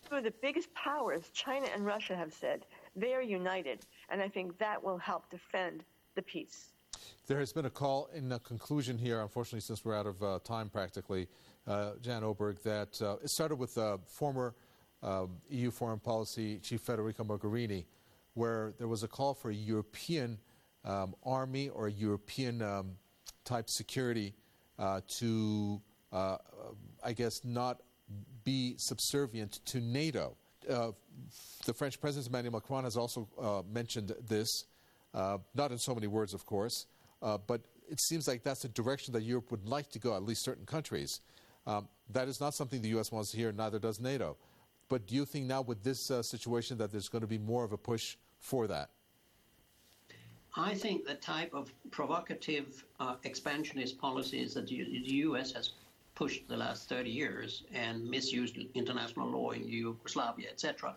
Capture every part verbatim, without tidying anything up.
two of the biggest powers, China and Russia, have said they are united, and I think that will help defend the peace. There has been a call in the conclusion here, unfortunately, since we're out of uh, time practically, uh, Jan Oberg, that uh, it started with uh, former uh, E U Foreign Policy Chief Federica Mogherini, where there was a call for a European um, army or a European um, type security uh, to, uh, I guess, not be subservient to NATO. Uh, the French President Emmanuel Macron has also uh, mentioned this, uh, not in so many words, of course, uh, but it seems like that's the direction that Europe would like to go, at least certain countries. Um, that is not something the U S wants to hear, neither does NATO. But do you think now with this uh, situation that there's going to be more of a push for that? I think the type of provocative uh, expansionist policies that the U S has pushed the last thirty years and misused international law in Yugoslavia, et cetera,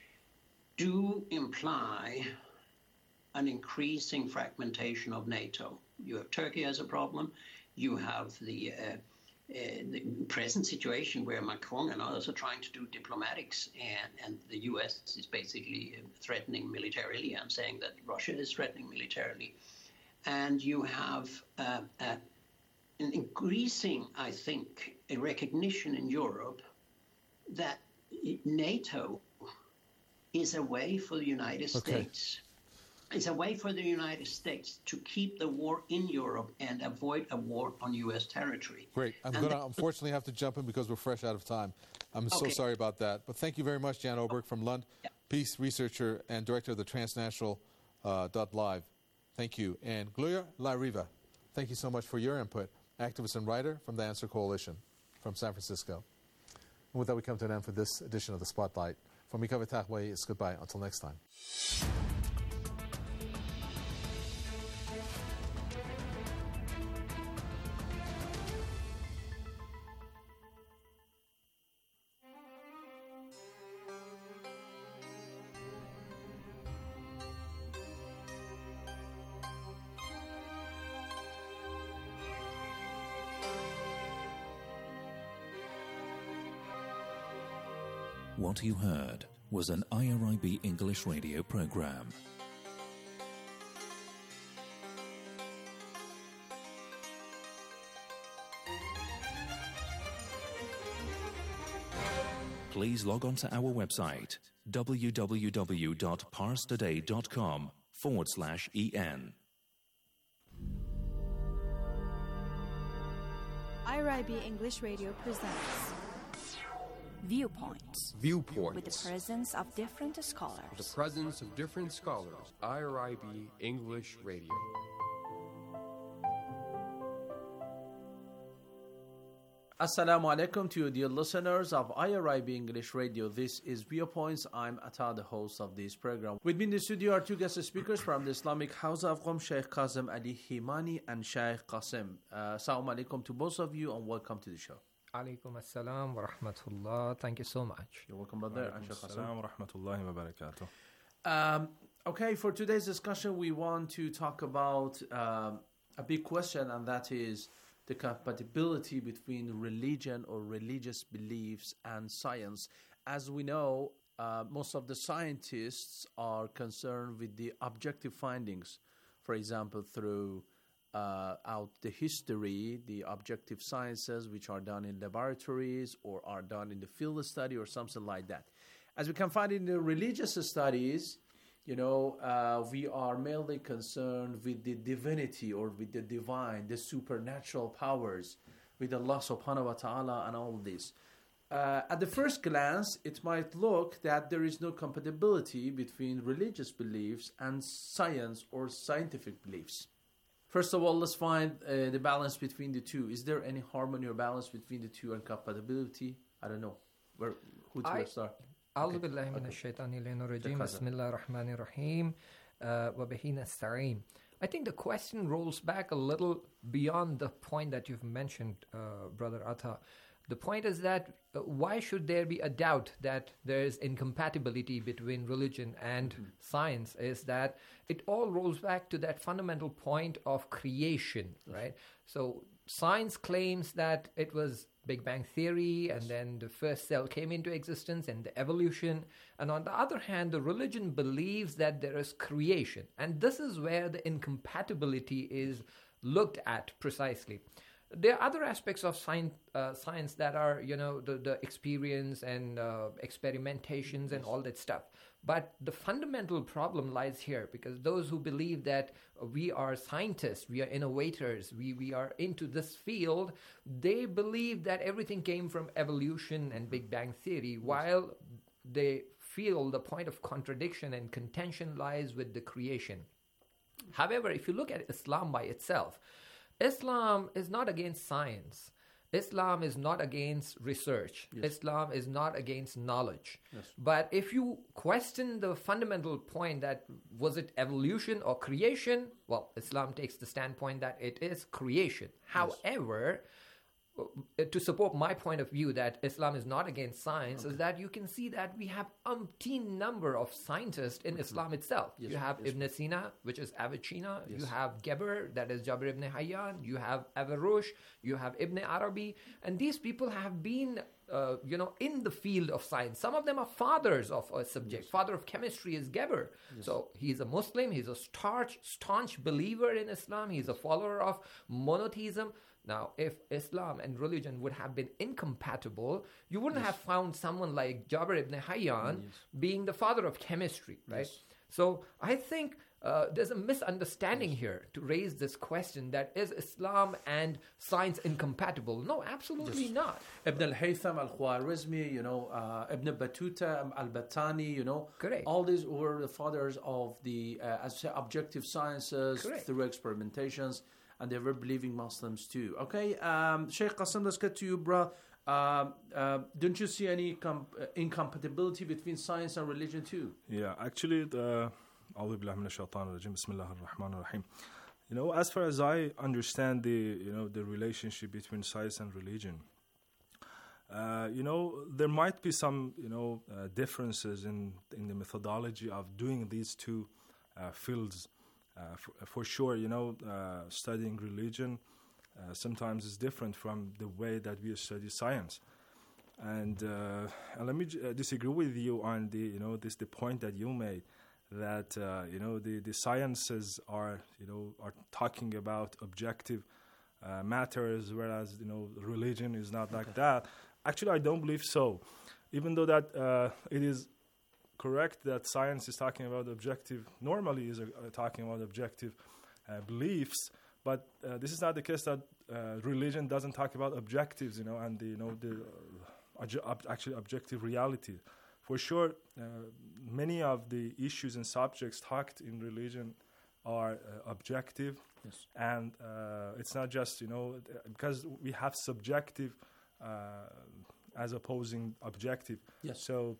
do imply an increasing fragmentation of NATO. You have Turkey as a problem. You have the, uh, uh, the present situation where Macron and others are trying to do diplomatics, and, and the U S is basically threatening militarily and saying that Russia is threatening militarily. And you have uh, uh, an increasing, I think, a recognition in Europe that NATO is a way for the United Okay. States. It's a way for the United States to keep the war in Europe and avoid a war on U S territory. Great. I'm And going to unfortunately have to jump in because we're fresh out of time. I'm so Okay. sorry about that. But thank you very much, Jan Oberg from Lund, Yeah. peace researcher and director of the Transnational uh, dot live. Thank you. And Gloria La Riva, thank you so much for your input. Activist and writer from the Answer Coalition from San Francisco. And with that, we come to an end for this edition of The Spotlight. From Mika Vitahwe, it's goodbye. Until next time. What you heard was an I R I B English radio program. Please log on to our website, www.parstoday.com forward slash EN. I R I B English Radio presents Viewpoints. Viewpoints. With the presence of different scholars. The presence of different scholars. I R I B English Radio. Assalamu alaikum to you, dear listeners of I R I B English Radio. This is Viewpoints. I'm Atta, the host of this program. With me in the studio are two guest speakers from the Islamic House of Qom, Sheikh Kazim Ali Himani and Sheikh Qasim. Uh, Assalamu alaikum to both of you and welcome to the show. Alaikum assalam wa rahmatullah. Thank you so much. You're welcome, brother. And Sheikh Qasim. wa rahmatullahi wa barakatuh. Um, okay, for today's discussion, we want to talk about um, a big question, and that is the compatibility between religion or religious beliefs and science. As we know, uh, most of the scientists are concerned with the objective findings. For example, through uh, out the history, the objective sciences which are done in laboratories or are done in the field study or something like that. As we can find in the religious studies, you know, uh, we are mainly concerned with the divinity or with the divine, the supernatural powers, with Allah subhanahu wa ta'ala and all this. Uh, at the first glance, it might look that there is no compatibility between religious beliefs and science or scientific beliefs. First of all, let's find uh, the balance between the two. Is there any harmony or balance between the two and compatibility? I don't know. Where, who to I- start? أعوذ بالله من الشيطان الرجيم بسم الله الرحمن الرحيم وبه نستعين. I think the question rolls back a little beyond the point that you've mentioned, uh, Brother Atta. The point is that uh, why should there be a doubt that there is incompatibility between religion and mm-hmm. science is that it all rolls back to that fundamental point of creation, right? So science claims that it was Big Bang Theory, and then the first cell came into existence and the evolution. And on the other hand, the religion believes that there is creation. And this is where the incompatibility is looked at precisely. There are other aspects of science, uh, science that are, you know, the, the experience and uh, experimentations and all that stuff. But the fundamental problem lies here, because those who believe that we are scientists, we are innovators, we, we are into this field, they believe that everything came from evolution and Big Bang Theory, while they feel the point of contradiction and contention lies with the creation. However, if you look at Islam by itself, Islam is not against science. Islam is not against research. Yes. Islam is not against knowledge. Yes. But if you question the fundamental point that was it evolution or creation, well, Islam takes the standpoint that it is creation. Yes. However, to support my point of view that Islam is not against science, okay. is that you can see that we have umpteen number of scientists in mm-hmm. Islam itself. Yes. You have yes. Ibn Sina, which is Avicenna. Yes. You have Geber, that is Jabir ibn Hayyan. You have Averroes. You have Ibn Arabi. And these people have been, uh, you know, in the field of science. Some of them are fathers of a subject. Yes. Father of chemistry is Geber. Yes. So he's a Muslim. He's a staunch, staunch believer in Islam. He's a follower of monotheism. Now, if Islam and religion would have been incompatible, you wouldn't yes. have found someone like Jabir ibn Hayyan yes. being the father of chemistry, right? Yes. So I think uh, there's a misunderstanding yes. here to raise this question that is Islam and science incompatible? No, absolutely yes. not. Ibn al-Haytham, al-Khwarizmi, you know, uh, Ibn Battuta, al-Battani, you know, correct. All these were the fathers of the uh, as say, objective sciences correct. Through experimentations. And they were believing Muslims too. Okay, um, Sheikh Qasim, let's get to you, bro. Uh, uh, don't you see any com- uh, incompatibility between science and religion too? Yeah, actually, the you know, as far as I understand the you know the relationship between science and religion, uh, you know, there might be some you know uh, differences in in the methodology of doing these two uh, fields. Uh, for, for sure, you know, uh, studying religion uh, sometimes is different from the way that we study science. And, uh, and let me j- uh, disagree with you on the, you know, this the point that you made that uh, you know the, the sciences are, you know, are talking about objective uh, matters, whereas you know religion is not like that. Actually, I don't believe so. Even though that uh, it is correct that science is talking about objective, normally is uh, talking about objective uh, beliefs, but uh, this is not the case that uh, religion doesn't talk about objectives, you know, and the, you know the uh, obje- ob- actually objective reality. For sure, uh, many of the issues and subjects talked in religion are uh, objective, yes. and uh, it's not just you know because we have subjective uh, as opposing objective. Yes. So.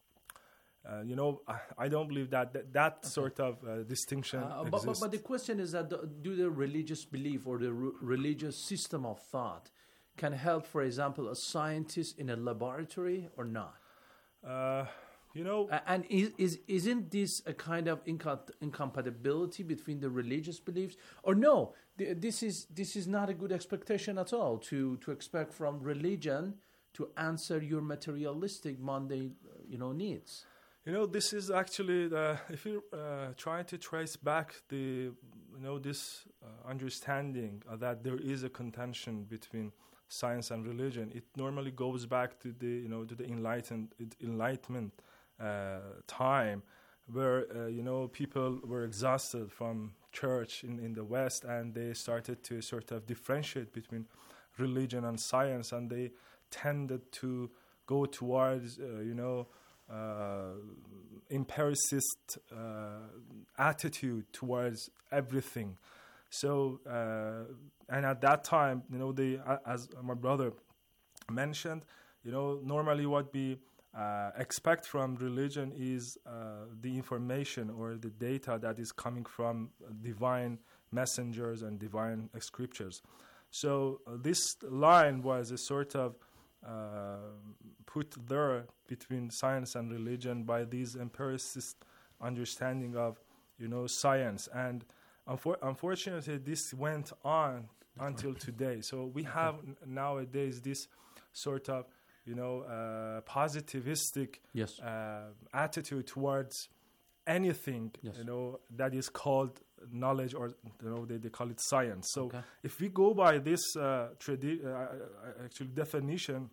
Uh, you know, I, I don't believe that that, that okay. sort of uh, distinction uh, exists. But, but, but the question is that the, do the religious belief or the re- religious system of thought can help, for example, a scientist in a laboratory or not? Uh, you know... Uh, and is, is, isn't this a kind of incom- incompatibility between the religious beliefs? Or no, th- this is this is not a good expectation at all, to, to expect from religion to answer your materialistic, mundane, you know, needs. You know, this is actually, the, if you uh, try to trace back the, you know, this uh, understanding uh, that there is a contention between science and religion, it normally goes back to the, you know, to the enlightened, enlightenment uh, time, where uh, you know people were exhausted from church in, in the West, and they started to sort of differentiate between religion and science, and they tended to go towards, uh, you know. Uh, empiricist uh, attitude towards everything. So, uh, and at that time, you know, the uh, as my brother mentioned, you know, normally what we uh, expect from religion is uh, the information or the data that is coming from divine messengers and divine scriptures. So uh, this line was a sort of Uh, put there between science and religion by these empiricist understanding of, you know, science. And unfor- unfortunately, this went on until today. So we have n- nowadays this sort of, you know, uh, positivistic Yes. uh, attitude towards anything, Yes. you know, that is called knowledge, or, you know, they, they call it science. So Okay. if we go by this uh, tradi- uh, actually definition,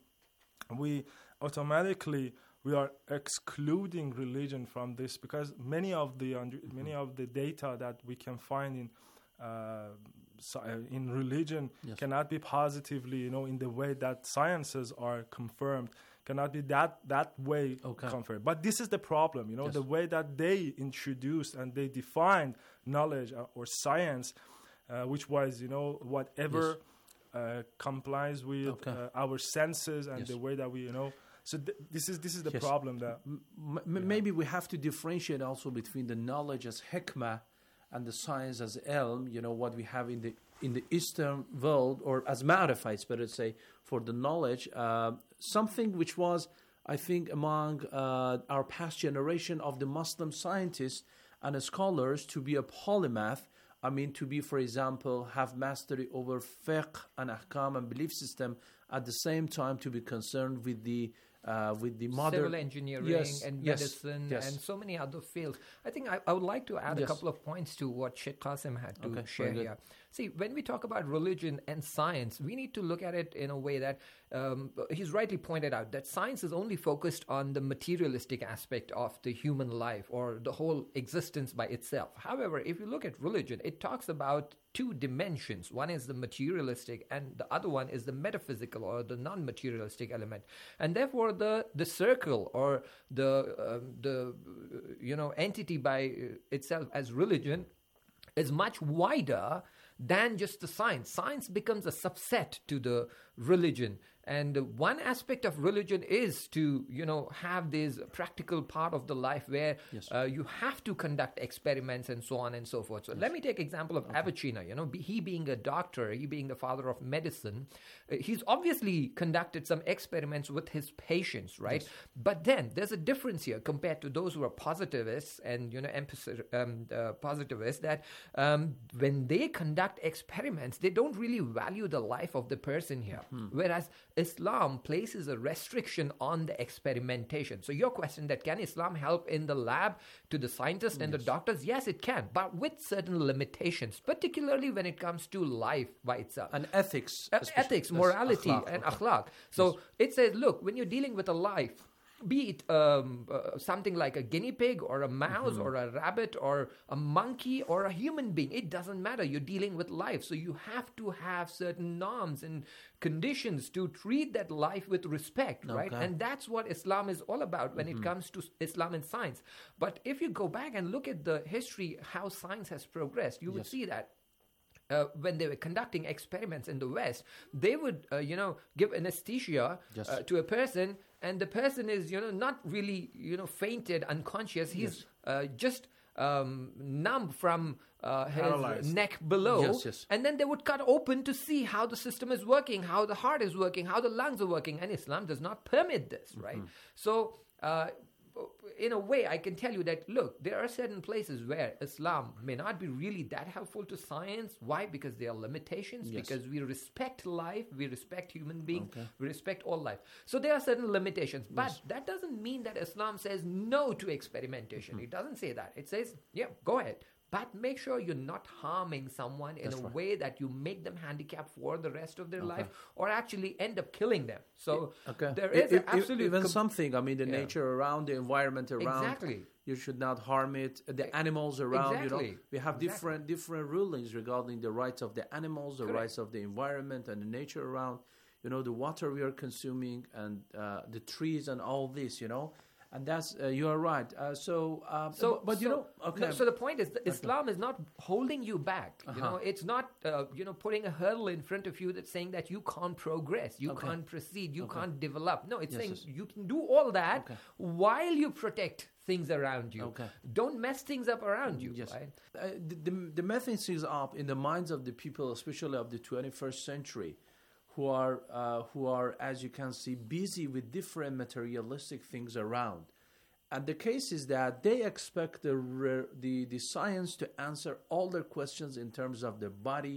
we automatically we are excluding religion from this, because many of the under- many of the data that we can find in uh, sci- uh, in religion Yes. cannot be positively, you know, in the way that sciences are confirmed, cannot be that that way Okay. confirmed. But this is the problem, you know, Yes. the way that they introduced and they defined knowledge uh, or science, uh, which was, you know, whatever uh, complies with Okay. uh, our senses and Yes. the way that we, you know. So th- this is this is the Yes. problem that M- m- maybe we have to differentiate also between the knowledge as hikmah and the science as ilm, you know, what we have in the in the Eastern world, or as ma'rifah, it's better to say, for the knowledge, uh, something which was, I think, among uh, our past generation of the Muslim scientists and scholars to be a polymath. I mean, to be, for example, have mastery over fiqh and ahkam and belief system, at the same time to be concerned with the uh, with the modern civil engineering Yes, and yes, medicine yes. and so many other fields. I think I, I would like to add Yes. a couple of points to what Sheikh Qasim had to Okay, share very good. here. See, when we talk about religion and science, we need to look at it in a way that um, he's rightly pointed out that science is only focused on the materialistic aspect of the human life or the whole existence by itself. However, if you look at religion, it talks about two dimensions. One is the materialistic and the other one is the metaphysical or the non-materialistic element. And therefore the the circle or the um, the uh, you know entity by uh, itself as religion is much wider than just the science. Science becomes a subset to the religion. And one aspect of religion is to, you know, have this practical part of the life where Yes. uh, you have to conduct experiments and so on and so forth. So let me take example of Avicenna. You know, be, he being a doctor, he being the father of medicine, uh, he's obviously conducted some experiments with his patients, right? Yes. But then there's a difference here compared to those who are positivists and, you know, emphasis, um, uh, positivists that um, when they conduct experiments, they don't really value the life of the person here. Whereas Islam places a restriction on the experimentation. So your question that can Islam help in the lab to the scientists and Yes. the doctors? Yes, it can, but with certain limitations, particularly when it comes to life by itself. and ethics, Uh, especially. ethics, Yes, morality, akhlaq, and okay. akhlaq. So it says, look, when you're dealing with a life, be it um, uh, something like a guinea pig or a mouse Mm-hmm. or a rabbit or a monkey or a human being, it doesn't matter. You're dealing with life. So you have to have certain norms and conditions to treat that life with respect, right? Okay. And that's what Islam is all about when it comes to Islam and science. But if you go back and look at the history, how science has progressed, you would Yes. see that Uh, when they were conducting experiments in the West, they would, uh, you know, give anesthesia Yes. uh, to a person, and the person is, you know, not really, you know, fainted, unconscious. He's Yes. uh, just um, numb from uh, his Paralyzed. neck below, Yes, yes. and then they would cut open to see how the system is working, how the heart is working, how the lungs are working, and Islam does not permit this, right? So. Uh, in a way, I can tell you that, look, there are certain places where Islam may not be really that helpful to science. Why? Because there are limitations, Yes. because we respect life, we respect human beings, Okay. we respect all life. So there are certain limitations. But that doesn't mean that Islam says no to experimentation. It doesn't say that. It says, yeah, go ahead. But make sure you're not harming someone in That's a right. way that you make them handicapped for the rest of their life or actually end up killing them. So Okay. there I- is an I- I- absolute... even com- something. I mean, the Yeah. nature around, the environment around. Exactly. You should not harm it. The animals around. You Exactly. know, we have Exactly. different different rulings regarding the rights of the animals, the Correct. rights of the environment, and the nature around. You know, the water we are consuming and uh, the trees and all this. You know, and that's uh, you are right. Uh, so, um, So, but, but you so- know, okay. no, so the point is, that Islam is not holding you back. You Uh-huh. know, it's not uh, you know putting a hurdle in front of you that's saying that you can't progress, you Okay. can't proceed, you Okay. can't develop. No, it's Yes, saying yes. you can do all that Okay. while you protect things around you. Okay. Don't mess things up around you. Yes. Right? Uh, the, the, the message is up in the minds of the people, especially of the twenty-first century, who are, uh, who are, as you can see, busy with different materialistic things around. And the case is that they expect the, re- the, the science to answer all their questions in terms of their body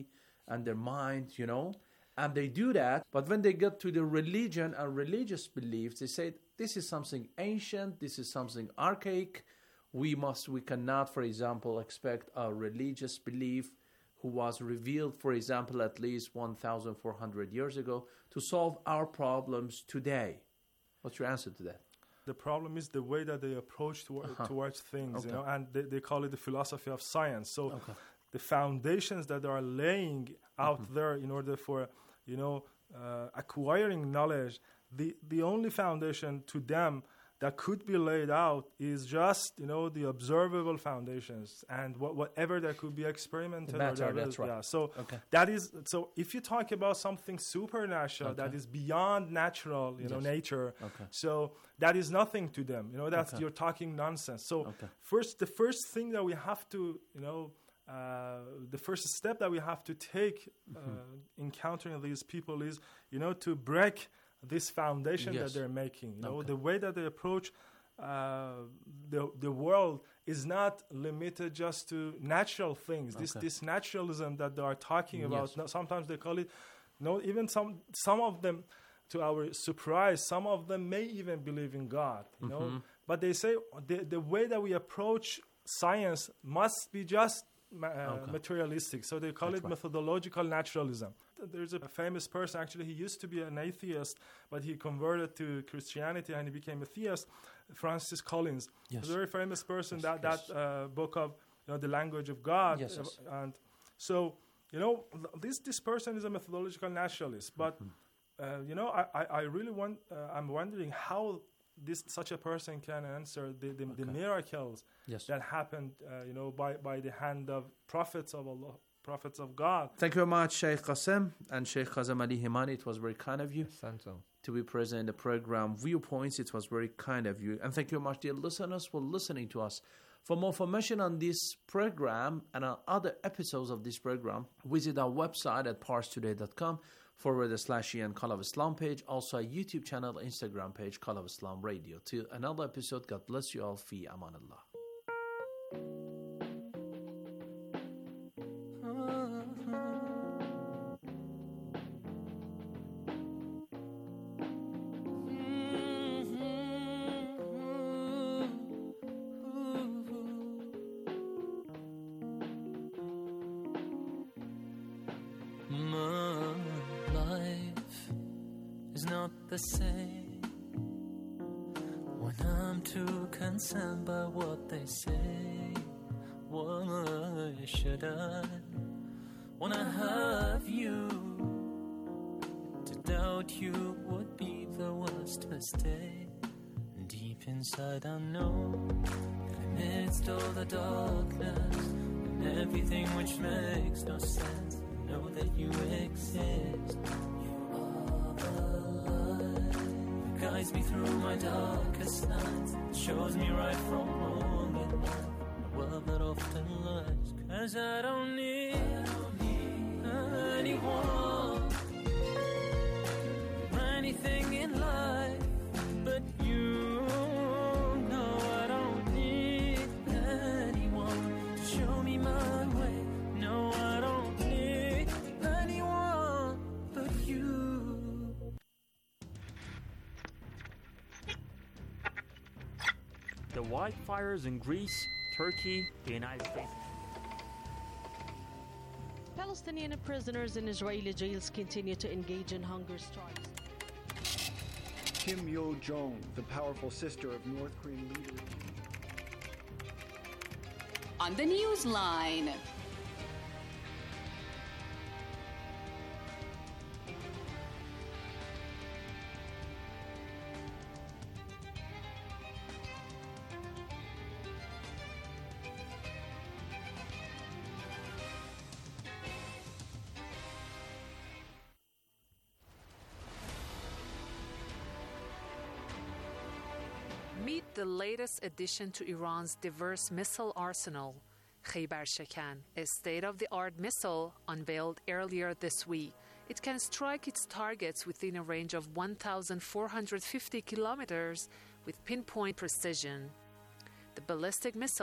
and their mind, you know, and they do that. But when they get to the religion and religious beliefs, they say this is something ancient, this is something archaic. We must, we cannot, for example, expect a religious belief who was revealed, for example, at least one thousand four hundred years ago to solve our problems today. What's your answer to that? The problem is the way that they approach toward, Uh-huh. towards things, Okay. you know, and they, they call it the philosophy of science. So Okay. the foundations that they are laying out Mhm. there in order for, you know, uh, acquiring knowledge, the, the only foundation to them that could be laid out is just, you know, the observable foundations and what, whatever that could be experimented. Matter, or that that's is- right. Yeah. So Okay. that is, so if you talk about something supernatural that Okay. is beyond natural, you know, Yes. nature, Okay. so that is nothing to them. You know, that's, Okay. you're talking nonsense. So Okay. first, the first thing that we have to, you know, uh, the first step that we have to take uh, Mm-hmm. encountering these people is, you know, to break this foundation Yes. that they're making. You know, Okay. the way that they approach uh, the the world is not limited just to natural things. This Okay. this naturalism that they are talking about. Yes. no- Sometimes they call it, no, even some some of them, to our surprise, some of them may even believe in God. You know, Mhm. but they say the the way that we approach science must be just ma- uh, Okay. materialistic. So they call That's it right. methodological naturalism. There's a famous person, actually, he used to be an atheist, but he converted to Christianity and he became a theist, Francis Collins. Yes. A very famous person, Yes, that, yes. that uh, book of, you know, The Language of God. Yes, yes. And so, you know, th- this, this person is a methodological naturalist, but, Mm-hmm. uh, you know, I, I, I really want, uh, I'm wondering how this such a person can answer the, the, the Okay. miracles Yes. that happened, uh, you know, by, by the hand of prophets of Allah, prophets of God. Thank you very much, Sheikh Qasim and Sheikh Kazem Ali Himani. It was very kind of you Santo. to be present in the program Viewpoints. It was very kind of you. And thank you very much, dear listeners, for listening to us. For more information on this program and on other episodes of this program, visit our website at parstoday.com forward slash Ian Call of Islam page, also a YouTube channel, Instagram page, Call of Islam Radio. Till another episode, God bless you all. Fi aman Allah. My life is not the same when I'm too concerned by what they say. Why should I, when I have you, to doubt you would be the worst mistake? Deep inside I know that amidst all the darkness and everything which makes no sense, know that you exist. You are the light that guides me through my darkest nights, shows me right from wrong in life, a world that often lies. Cause I don't need, I don't need anyone, anything in life but you. No, I don't need anyone to show me my way. No, I don't need anyone but you. The wildfires in Greece, Turkey, the United States. Palestinian prisoners in Israeli jails continue to engage in hunger strikes. Kim Yo-jong, the powerful sister of North Korean leader. On the Newsline. Meet the latest addition to Iran's diverse missile arsenal, Khaybar Shekan, a state-of-the-art missile unveiled earlier this week. It can strike its targets within a range of one thousand four hundred fifty kilometers with pinpoint precision. The ballistic missile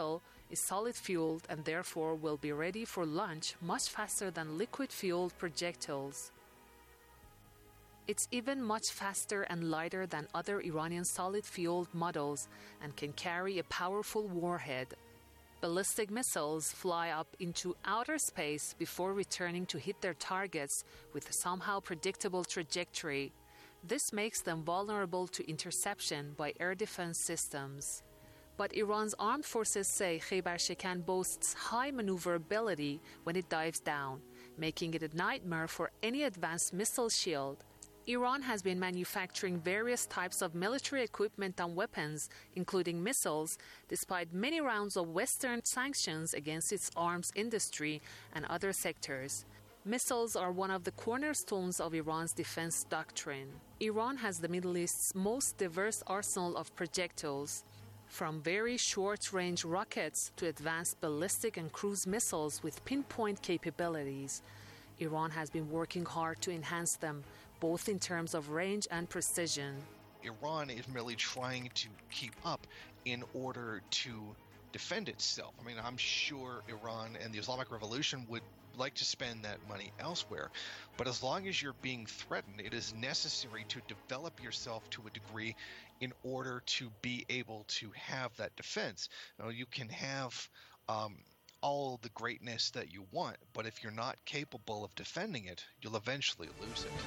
is solid-fueled and therefore will be ready for launch much faster than liquid-fueled projectiles. It's even much faster and lighter than other Iranian solid-fueled models and can carry a powerful warhead. Ballistic missiles fly up into outer space before returning to hit their targets with a somehow predictable trajectory. This makes them vulnerable to interception by air defense systems. But Iran's armed forces say Khaybar Shikan boasts high maneuverability when it dives down, making it a nightmare for any advanced missile shield. Iran has been manufacturing various types of military equipment and weapons, including missiles, despite many rounds of Western sanctions against its arms industry and other sectors. Missiles are one of the cornerstones of Iran's defense doctrine. Iran has the Middle East's most diverse arsenal of projectiles, from very short-range rockets to advanced ballistic and cruise missiles with pinpoint capabilities. Iran has been working hard to enhance them, both in terms of range and precision. Iran is merely trying to keep up in order to defend itself. I mean, I'm sure Iran and the Islamic Revolution would like to spend that money elsewhere, but as long as you're being threatened, it is necessary to develop yourself to a degree in order to be able to have that defense. You know, you can have um, all the greatness that you want, but if you're not capable of defending it, you'll eventually lose it.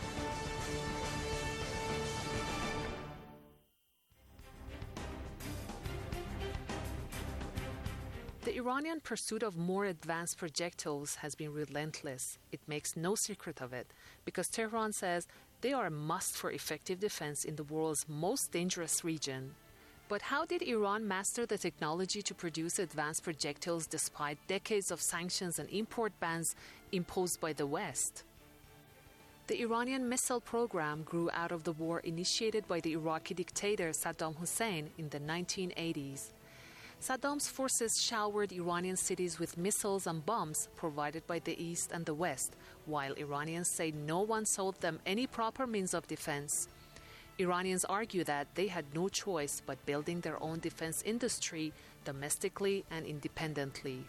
The Iranian pursuit of more advanced projectiles has been relentless. It makes no secret of it, because Tehran says they are a must for effective defense in the world's most dangerous region. But how did Iran master the technology to produce advanced projectiles despite decades of sanctions and import bans imposed by the West? The Iranian missile program grew out of the war initiated by the Iraqi dictator Saddam Hussein in the nineteen eighties. Saddam's forces showered Iranian cities with missiles and bombs provided by the East and the West, while Iranians say no one sold them any proper means of defense. Iranians argue that they had no choice but building their own defense industry domestically and independently.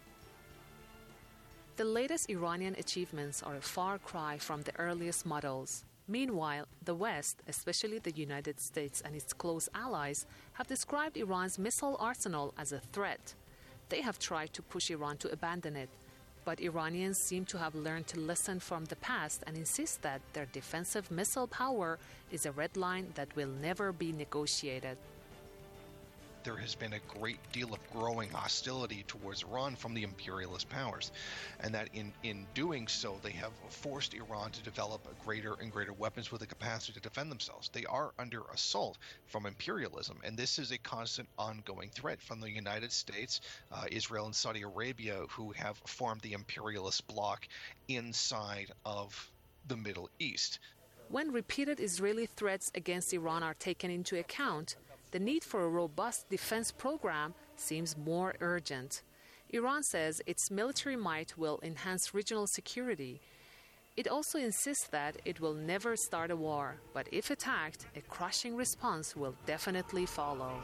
The latest Iranian achievements are a far cry from the earliest models. Meanwhile, the West, especially the United States and its close allies, have described Iran's missile arsenal as a threat. They have tried to push Iran to abandon it, but Iranians seem to have learned to listen from the past and insist that their defensive missile power is a red line that will never be negotiated. There has been a great deal of growing hostility towards Iran from the imperialist powers, and that in, in doing so, they have forced Iran to develop greater and greater weapons with the capacity to defend themselves. They are under assault from imperialism, and this is a constant ongoing threat from the United States, uh, Israel, and Saudi Arabia, who have formed the imperialist bloc inside of the Middle East. When repeated Israeli threats against Iran are taken into account, the need for a robust defense program seems more urgent. Iran says its military might will enhance regional security. It also insists that it will never start a war, but if attacked, a crushing response will definitely follow.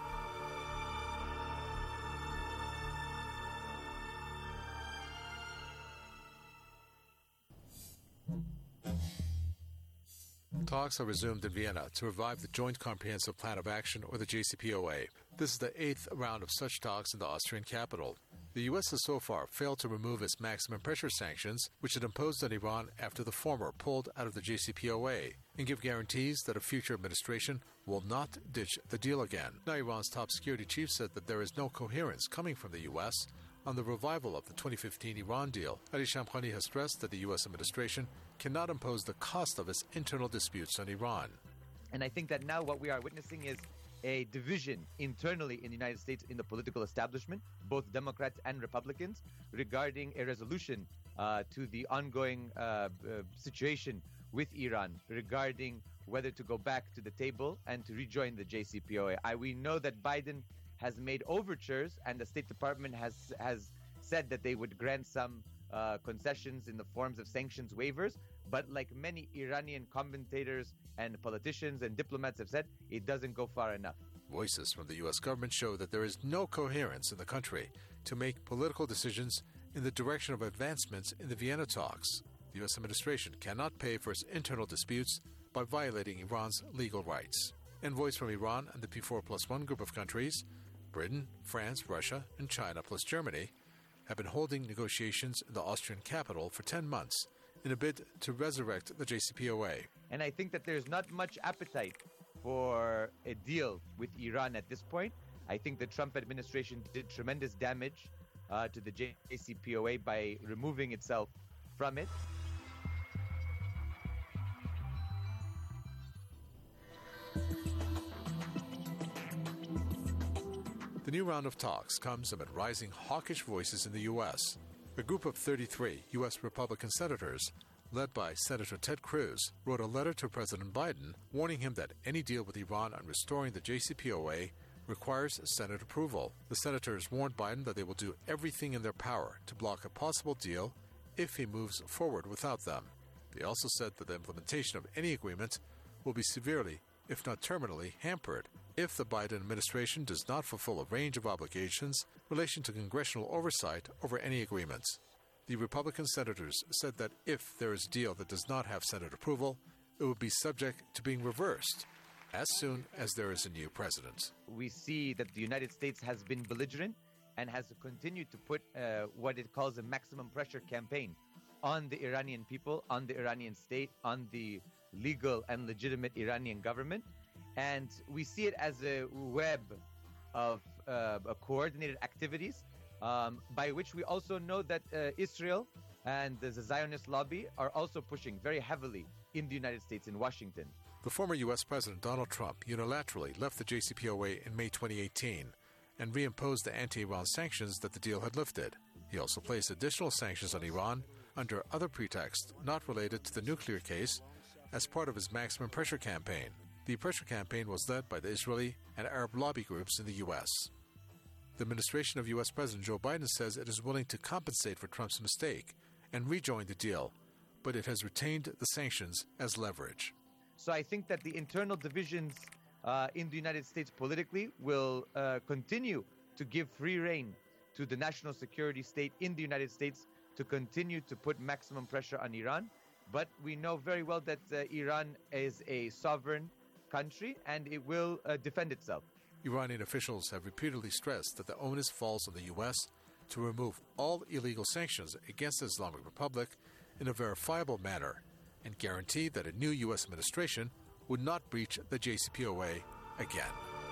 Talks are resumed in Vienna to revive the Joint Comprehensive Plan of Action, or the J C P O A. This is the eighth round of such talks in the Austrian capital. The U S has so far failed to remove its maximum pressure sanctions, which it imposed on Iran after the former pulled out of the J C P O A, and give guarantees that a future administration will not ditch the deal again. Now, Iran's top security chief said that there is no coherence coming from the U S on the revival of the twenty fifteen Iran deal. Ali Shamkhani has stressed that the U S administration cannot impose the cost of its internal disputes on Iran. And I think that now what we are witnessing is a division internally in the United States in the political establishment, both Democrats and Republicans, regarding a resolution uh, to the ongoing uh, uh, situation with Iran, regarding whether to go back to the table and to rejoin the J C P O A. I, we know that Biden has made overtures, and the State Department has has said that they would grant some uh, concessions in the forms of sanctions waivers. But like many Iranian commentators and politicians and diplomats have said, it doesn't go far enough. Voices from the U S government show that there is no coherence in the country to make political decisions in the direction of advancements in the Vienna talks. The U S administration cannot pay for its internal disputes by violating Iran's legal rights. Envoys from Iran and the P four plus one group of countries, Britain, France, Russia, and China plus Germany, have been holding negotiations in the Austrian capital for ten months in a bid to resurrect the J C P O A. And I think that there's not much appetite for a deal with Iran at this point. I think the Trump administration did tremendous damage uh, to the J C P O A by removing itself from it. The new round of talks comes amid rising hawkish voices in the U S. A group of thirty-three U S Republican senators, led by Senator Ted Cruz, wrote a letter to President Biden warning him that any deal with Iran on restoring the J C P O A requires Senate approval. The senators warned Biden that they will do everything in their power to block a possible deal if he moves forward without them. They also said that the implementation of any agreement will be severely, if not terminally, hampered if the Biden administration does not fulfill a range of obligations in relation to congressional oversight over any agreements. The Republican senators said that if there is a deal that does not have Senate approval, it would be subject to being reversed as soon as there is a new president. We see that the United States has been belligerent and has continued to put uh, what it calls a maximum pressure campaign on the Iranian people, on the Iranian state, on the legal and legitimate Iranian government. And we see it as a web of uh, coordinated activities um, by which we also know that uh, Israel and the Zionist lobby are also pushing very heavily in the United States, in Washington. The former U S President Donald Trump unilaterally left the J C P O A in May twenty eighteen and reimposed the anti-Iran sanctions that the deal had lifted. He also placed additional sanctions on Iran under other pretexts not related to the nuclear case as part of his maximum pressure campaign. The pressure campaign was led by the Israeli and Arab lobby groups in the U S. The administration of U S President Joe Biden says it is willing to compensate for Trump's mistake and rejoin the deal, but it has retained the sanctions as leverage. So I think that the internal divisions uh, in the United States politically will uh, continue to give free rein to the national security state in the United States to continue to put maximum pressure on Iran. But we know very well that uh, Iran is a sovereign country and it will uh, defend itself. Iranian officials have repeatedly stressed that the onus falls on the U S to remove all illegal sanctions against the Islamic Republic in a verifiable manner and guarantee that a new U S administration would not breach the J C P O A again.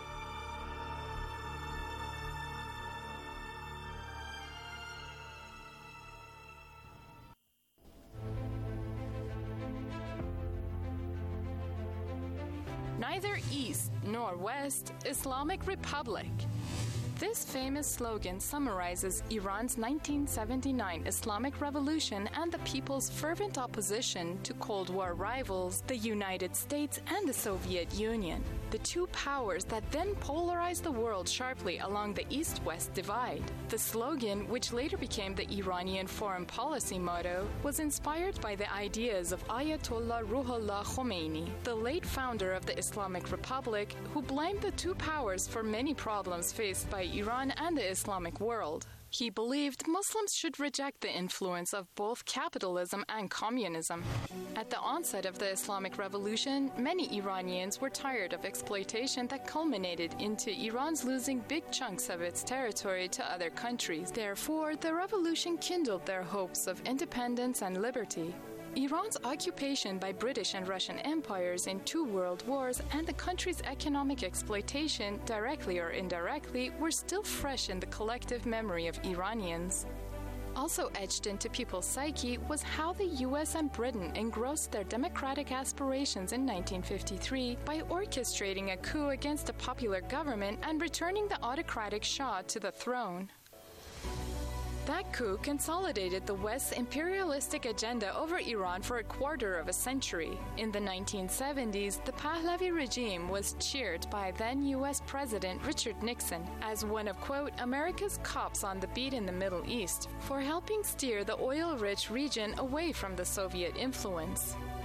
Neither East nor West, Islamic Republic. This famous slogan summarizes Iran's nineteen seventy-nine Islamic Revolution and the people's fervent opposition to Cold War rivals, the United States and the Soviet Union, the two powers that then polarized the world sharply along the East-West divide. The slogan, which later became the Iranian foreign policy motto, was inspired by the ideas of Ayatollah Ruhollah Khomeini, the late founder of the Islamic Republic, who blamed the two powers for many problems faced by Iran and the Islamic world. He believed Muslims should reject the influence of both capitalism and communism. At the onset of the Islamic Revolution, many Iranians were tired of exploitation that culminated into Iran's losing big chunks of its territory to other countries. Therefore, the revolution kindled their hopes of independence and liberty. Iran's occupation by British and Russian empires in two world wars and the country's economic exploitation, directly or indirectly, were still fresh in the collective memory of Iranians. Also etched into people's psyche was how the U S and Britain engrossed their democratic aspirations in nineteen fifty-three by orchestrating a coup against a popular government and returning the autocratic Shah to the throne. That coup consolidated the West's imperialistic agenda over Iran for a quarter of a century. In the nineteen seventies, the Pahlavi regime was cheered by then U S President Richard Nixon as one of, quote, America's cops on the beat in the Middle East for helping steer the oil-rich region away from the Soviet influence.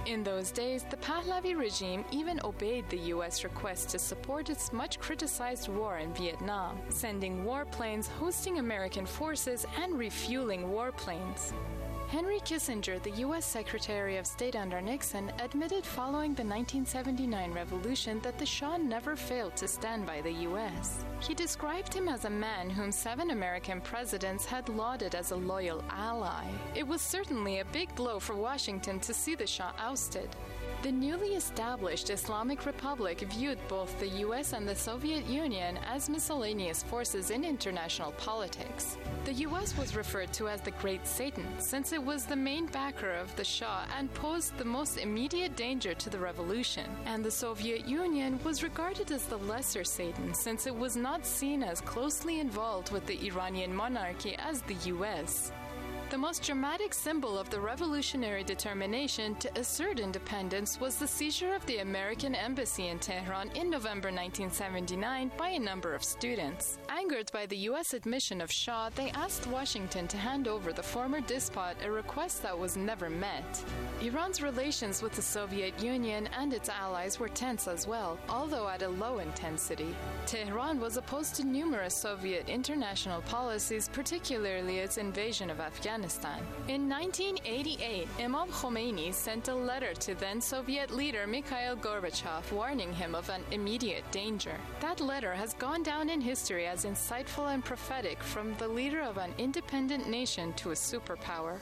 In those days, the Pahlavi regime even obeyed the U S request to support its much criticized war in Vietnam, sending warplanes, hosting American forces, and refueling warplanes. Henry Kissinger, the U S Secretary of State under Nixon, admitted following the nineteen seventy-nine revolution that the Shah never failed to stand by the U S. He described him as a man whom seven American presidents had lauded as a loyal ally. It was certainly a big blow for Washington to see the Shah ousted. The newly established Islamic Republic viewed both the U S and the Soviet Union as miscellaneous forces in international politics. The U S was referred to as the Great Satan, since it was the main backer of the Shah and posed the most immediate danger to the revolution. And the Soviet Union was regarded as the lesser Satan, since it was not seen as closely involved with the Iranian monarchy as the U S. The most dramatic symbol of the revolutionary determination to assert independence was the seizure of the American embassy in Tehran in November nineteen seventy-nine by a number of students. Angered by the U S admission of Shah, they asked Washington to hand over the former despot, a request that was never met. Iran's relations with the Soviet Union and its allies were tense as well, although at a low intensity. Tehran was opposed to numerous Soviet international policies, particularly its invasion of Afghanistan. In nineteen eighty-eight, Imam Khomeini sent a letter to then-Soviet leader Mikhail Gorbachev warning him of an immediate danger. That letter has gone down in history as insightful and prophetic, from the leader of an independent nation to a superpower.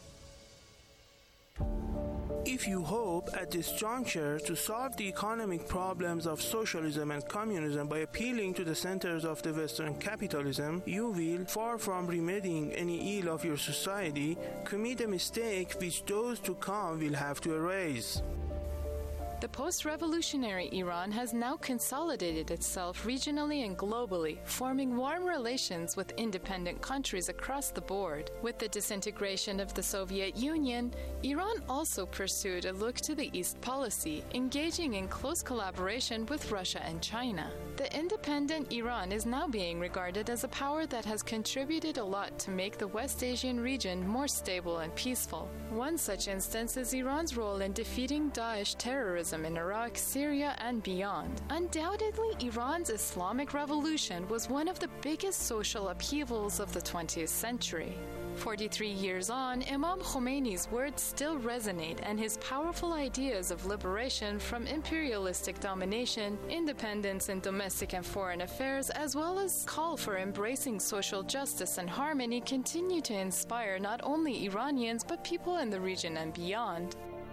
If you hope at this juncture to solve the economic problems of socialism and communism by appealing to the centers of the Western capitalism, you will, far from remedying any ill of your society, commit a mistake which those to come will have to erase. The post-revolutionary Iran has now consolidated itself regionally and globally, forming warm relations with independent countries across the board. With the disintegration of the Soviet Union, Iran also pursued a look to the East policy, engaging in close collaboration with Russia and China. The independent Iran is now being regarded as a power that has contributed a lot to make the West Asian region more stable and peaceful. One such instance is Iran's role in defeating Daesh terrorism in Iraq, Syria, and beyond. Undoubtedly, Iran's Islamic Revolution was one of the biggest social upheavals of the twentieth century. forty-three years on, Imam Khomeini's words still resonate, and his powerful ideas of liberation from imperialistic domination, independence in domestic and foreign affairs, as well as call for embracing social justice and harmony continue to inspire not only Iranians but people in the region and beyond.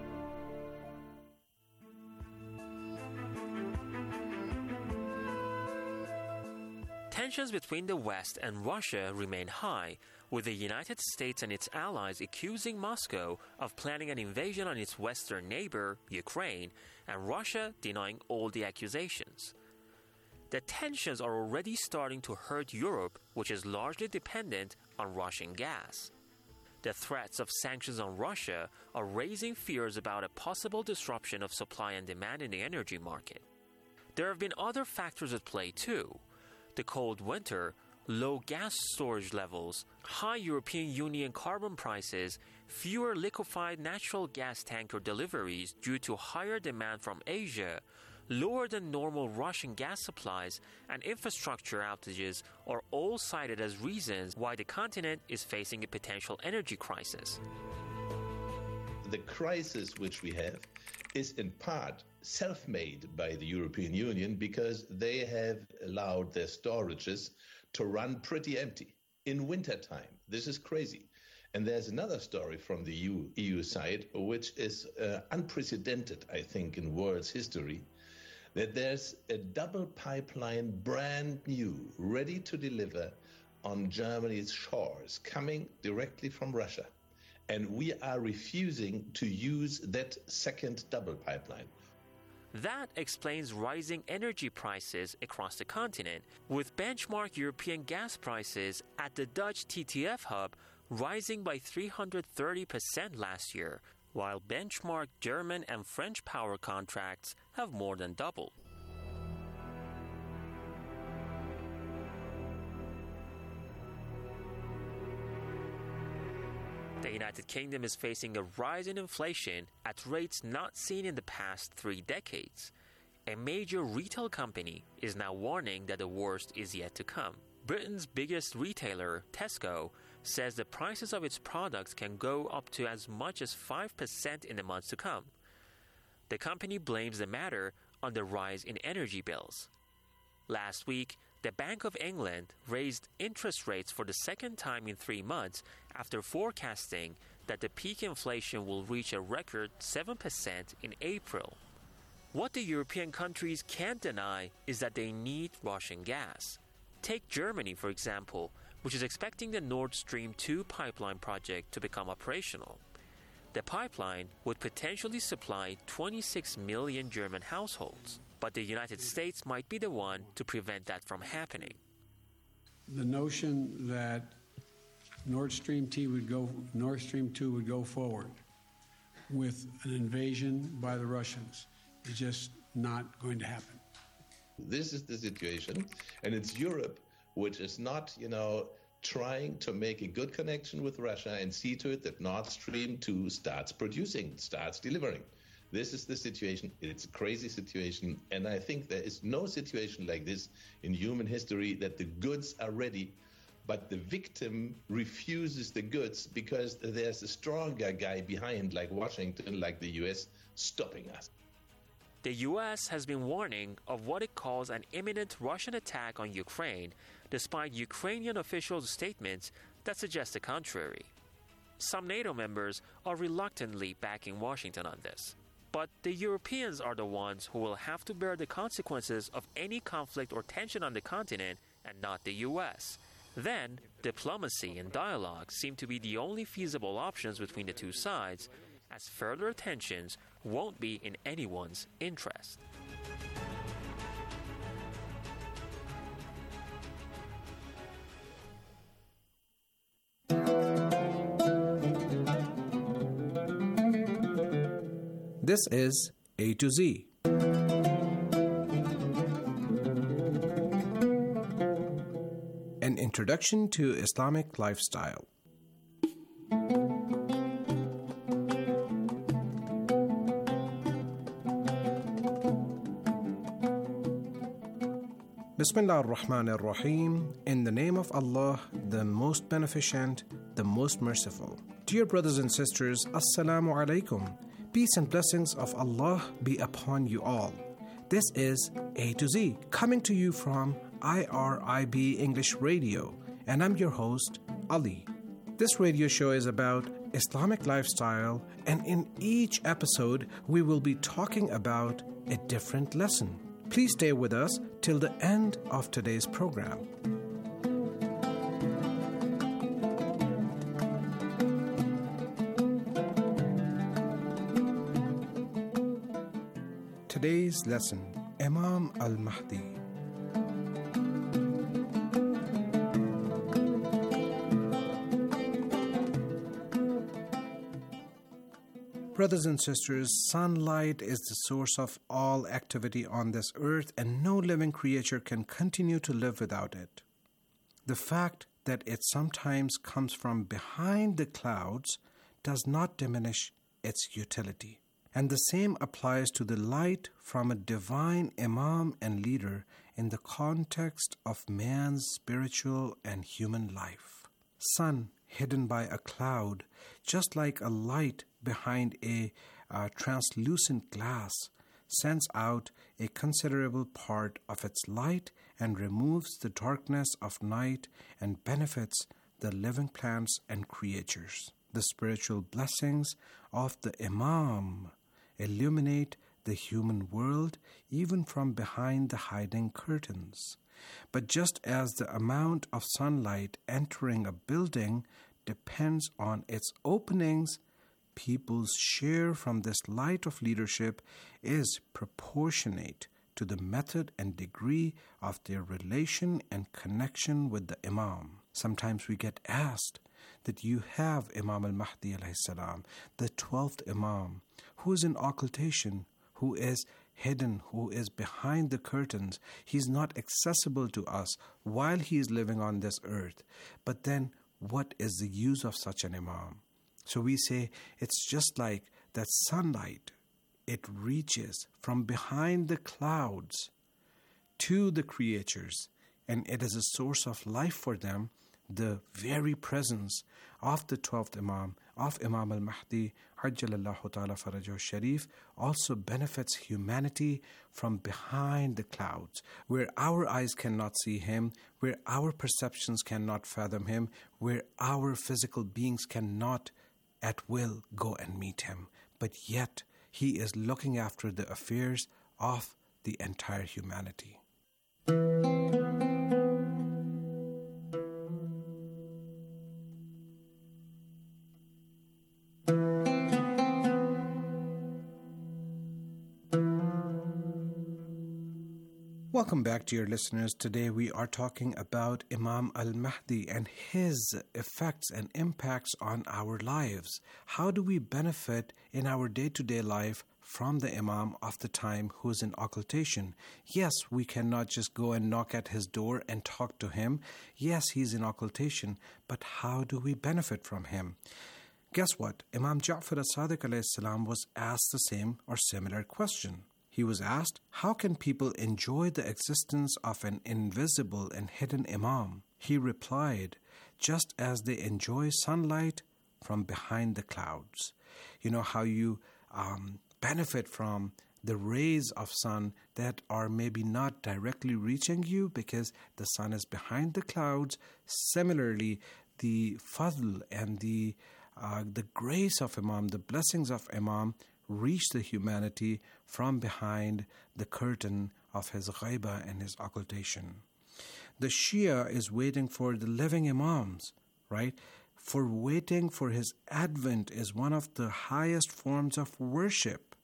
Tensions between the West and Russia remain high, with the United States and its allies accusing Moscow of planning an invasion on its western neighbor, Ukraine, and Russia denying all the accusations. The tensions are already starting to hurt Europe, which is largely dependent on Russian gas. The threats of sanctions on Russia are raising fears about a possible disruption of supply and demand in the energy market. There have been other factors at play too. The cold winter, low gas storage levels, high European Union carbon prices, fewer liquefied natural gas tanker deliveries due to higher demand from Asia, lower than normal Russian gas supplies, and infrastructure outages are all cited as reasons why the continent is facing a potential energy crisis. The crisis which we have is in part self-made by the European Union because they have allowed their storages to run pretty empty in wintertime. This is crazy. And there's another story from the E U side, which is uh, unprecedented, I think, in world's history, that there's a double pipeline, brand new, ready to deliver on Germany's shores, coming directly from Russia. And we are refusing to use that second double pipeline. That explains rising energy prices across the continent, with benchmark European gas prices at the Dutch T T F hub rising by three hundred thirty percent last year, while benchmark German and French power contracts have more than doubled. The United Kingdom is facing a rise in inflation at rates not seen in the past three decades. A major retail company is now warning that the worst is yet to come. Britain's biggest retailer, Tesco, says the prices of its products can go up to as much as five percent in the months to come. The company blames the matter on the rise in energy bills. Last week, the Bank of England raised interest rates for the second time in three months after forecasting that the peak inflation will reach a record seven percent in April. What the European countries can't deny is that they need Russian gas. Take Germany, for example, which is expecting the Nord Stream two pipeline project to become operational. The pipeline would potentially supply twenty-six million German households, but the United States might be the one to prevent that from happening. The notion that Nord Stream two would go, Nord Stream two would go forward with an invasion by the Russians is just not going to happen. This is the situation, and it's Europe which is not, you know, trying to make a good connection with Russia and see to it that Nord Stream two starts producing, starts delivering. This is the situation. It's a crazy situation, and I think there is no situation like this in human history, that the goods are ready, but the victim refuses the goods because there's a stronger guy behind, like Washington, like the U S, stopping us. The U S has been warning of what it calls an imminent Russian attack on Ukraine, despite Ukrainian officials' statements that suggest the contrary. Some NATO members are reluctantly backing Washington on this. But the Europeans are the ones who will have to bear the consequences of any conflict or tension on the continent, and not the U S. Then, diplomacy and dialogue seem to be the only feasible options between the two sides, as further tensions won't be in anyone's interest. This is A to Z. An introduction to Islamic lifestyle. Bismillah ar-Rahman ar-Rahim. In the name of Allah, the most beneficent, the most merciful. Dear brothers and sisters, Assalamu alaikum. Peace and blessings of Allah be upon you all. This is A to Z, coming to you from I R I B English Radio, and I'm your host, Ali. This radio show is about Islamic lifestyle, and in each episode, we will be talking about a different lesson. Please stay with us till the end of today's program. Today's lesson, Imam al-Mahdi. Brothers and sisters, sunlight is the source of all activity on this earth, and no living creature can continue to live without it. The fact that it sometimes comes from behind the clouds does not diminish its utility. And the same applies to the light from a divine imam and leader in the context of man's spiritual and human life. Sun hidden by a cloud, just like a light behind a uh, translucent glass, sends out a considerable part of its light and removes the darkness of night and benefits the living plants and creatures. The spiritual blessings of the imam illuminate the human world even from behind the hiding curtains. But just as the amount of sunlight entering a building depends on its openings, people's share from this light of leadership is proportionate to the method and degree of their relation and connection with the Imam. Sometimes we get asked that you have Imam al-Mahdi alayhi salam, the twelfth Imam, who is in occultation, who is hidden, who is behind the curtains. He's not accessible to us while he is living on this earth. But then, what is the use of such an Imam? So we say it's just like that sunlight. It reaches from behind the clouds to the creatures, and it is a source of life for them. The very presence of the twelfth Imam, of Imam al-Mahdi, Ajjalallahu ta'ala farajahu sharif, also benefits humanity from behind the clouds, where our eyes cannot see him, where our perceptions cannot fathom him, where our physical beings cannot at will go and meet him. But yet, he is looking after the affairs of the entire humanity. Welcome back, dear listeners. Today we are talking about Imam al-Mahdi and his effects and impacts on our lives. How do we benefit in our day-to-day life from the Imam of the time who is in occultation? Yes, we cannot just go and knock at his door and talk to him. Yes, he's in occultation, but how do we benefit from him? Guess what? Imam Ja'far as-Sadiq alayhi salam was asked the same or similar question. He was asked, how can people enjoy the existence of an invisible and hidden Imam? He replied, just as they enjoy sunlight from behind the clouds. You know how you um, benefit from the rays of sun that are maybe not directly reaching you because the sun is behind the clouds. Similarly, the fadl and the, uh, the grace of Imam, the blessings of Imam, reach the humanity from behind the curtain of his ghaiba and his occultation. The Shia is waiting for the living Imams, right? For waiting for his advent is one of the highest forms of worship.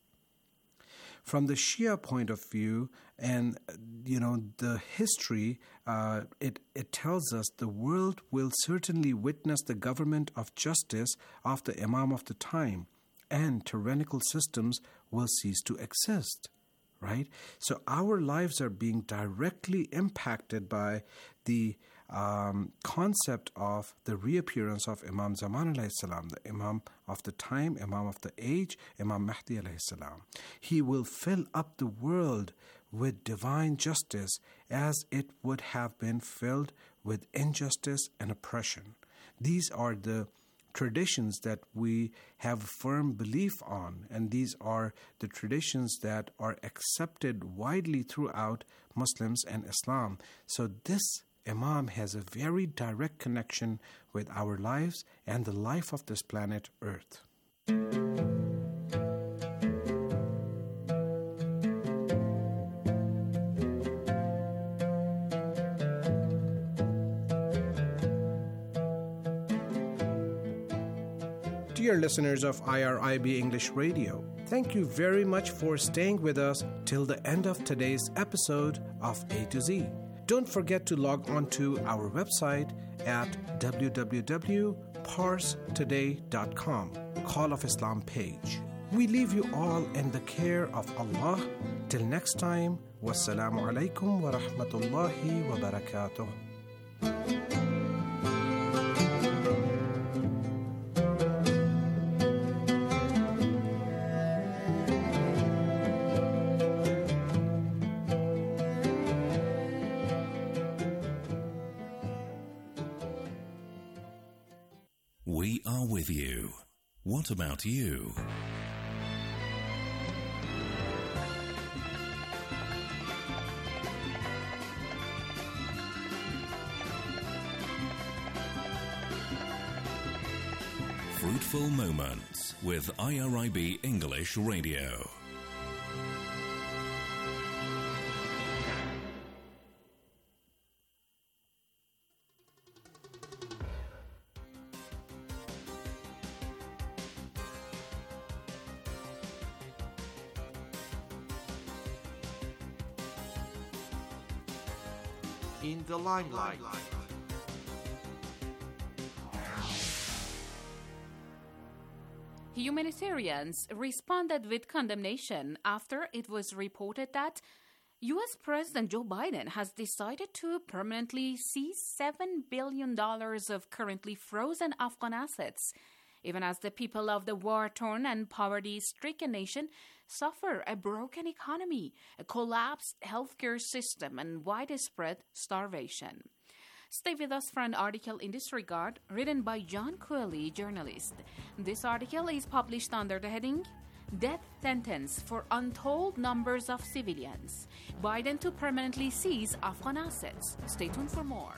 From the Shia point of view, and you know the history, uh, it it tells us the world will certainly witness the government of justice of the Imam of the time, and tyrannical systems will cease to exist, right? So our lives are being directly impacted by the um, concept of the reappearance of Imam Zaman alayhi salam, the Imam of the time, Imam of the age, Imam Mahdi alayhi salam. He will fill up the world with divine justice as it would have been filled with injustice and oppression. These are the traditions that we have firm belief on, and these are the traditions that are accepted widely throughout Muslims and Islam. So this Imam has a very direct connection with our lives and the life of this planet Earth. Dear listeners of I R I B English Radio, thank you very much for staying with us till the end of today's episode of A to Z. Don't forget to log on to our website at w w w dot pars today dot com, Call of Islam page. We leave you all in the care of Allah. Till next time, wassalamu alaikum wa rahmatullahi wa barakatuh. We are with you. What about you? Fruitful Moments with I R I B English Radio. In the limelight. Humanitarians responded with condemnation after it was reported that U S President Joe Biden has decided to permanently seize seven billion dollars of currently frozen Afghan assets even as the people of the war-torn and poverty-stricken nation suffer a broken economy, a collapsed healthcare system, and widespread starvation. Stay with us for an article in this regard, written by John Cooley, journalist. This article is published under the heading, Death Sentence for Untold Numbers of Civilians. Biden to permanently seize Afghan assets. Stay tuned for more.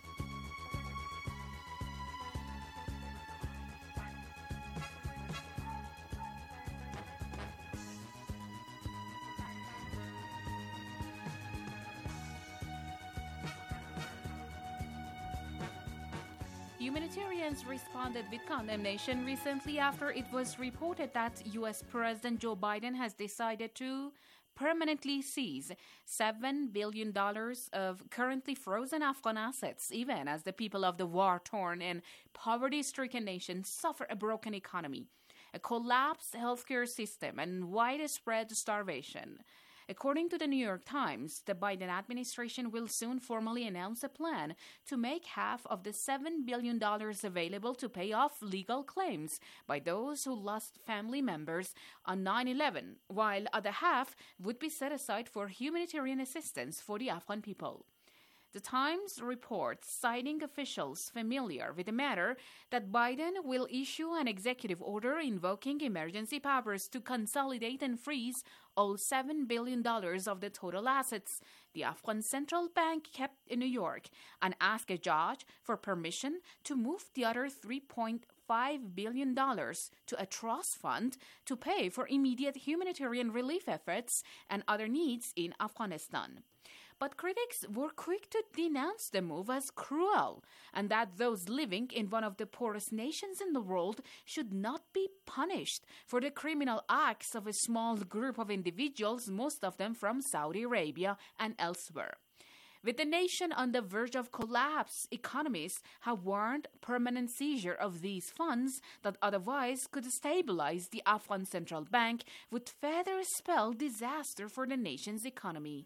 Humanitarians responded with condemnation recently after it was reported that U S President Joe Biden has decided to permanently seize seven billion dollars of currently frozen Afghan assets, even as the people of the war-torn and poverty-stricken nation suffer a broken economy, a collapsed healthcare system, and widespread starvation. According to the New York Times, the Biden administration will soon formally announce a plan to make half of the seven billion dollars available to pay off legal claims by those who lost family members on nine eleven, while other half would be set aside for humanitarian assistance for the Afghan people. The Times reports, citing officials familiar with the matter, that Biden will issue an executive order invoking emergency powers to consolidate and freeze all seven billion dollars of the total assets the Afghan Central Bank kept in New York, and ask a judge for permission to move the other three point five billion dollars to a trust fund to pay for immediate humanitarian relief efforts and other needs in Afghanistan. But critics were quick to denounce the move as cruel, and that those living in one of the poorest nations in the world should not be punished for the criminal acts of a small group of individuals, most of them from Saudi Arabia and elsewhere. With the nation on the verge of collapse, economists have warned permanent seizure of these funds that otherwise could stabilize the Afghan Central Bank would further spell disaster for the nation's economy.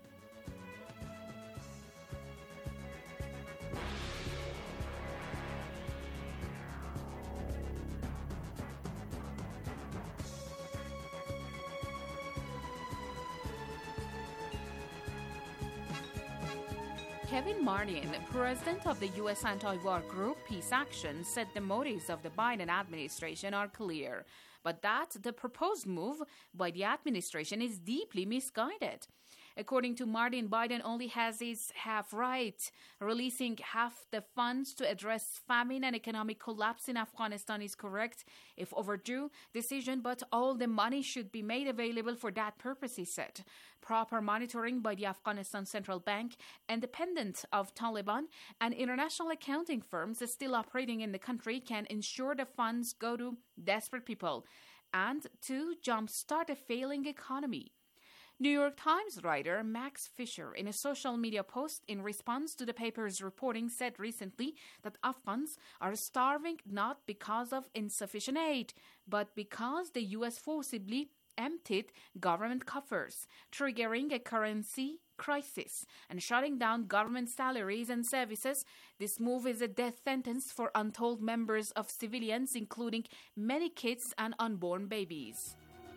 Kevin Martin, president of the U S anti-war group Peace Action, said the motives of the Biden administration are clear, but that the proposed move by the administration is deeply misguided. According to Martin, Biden only has his half right, releasing half the funds to address famine and economic collapse in Afghanistan is correct, if overdue, decision, but all the money should be made available for that purpose, he said. Proper monitoring by the Afghanistan Central Bank, independent of Taliban, and international accounting firms still operating in the country can ensure the funds go to desperate people and to jumpstart a failing economy. New York Times writer Max Fisher, in a social media post in response to the paper's reporting, said recently that Afghans are starving not because of insufficient aid, but because the U S forcibly emptied government coffers, triggering a currency crisis and shutting down government salaries and services. This move is a death sentence for untold members of civilians, including many kids and unborn babies.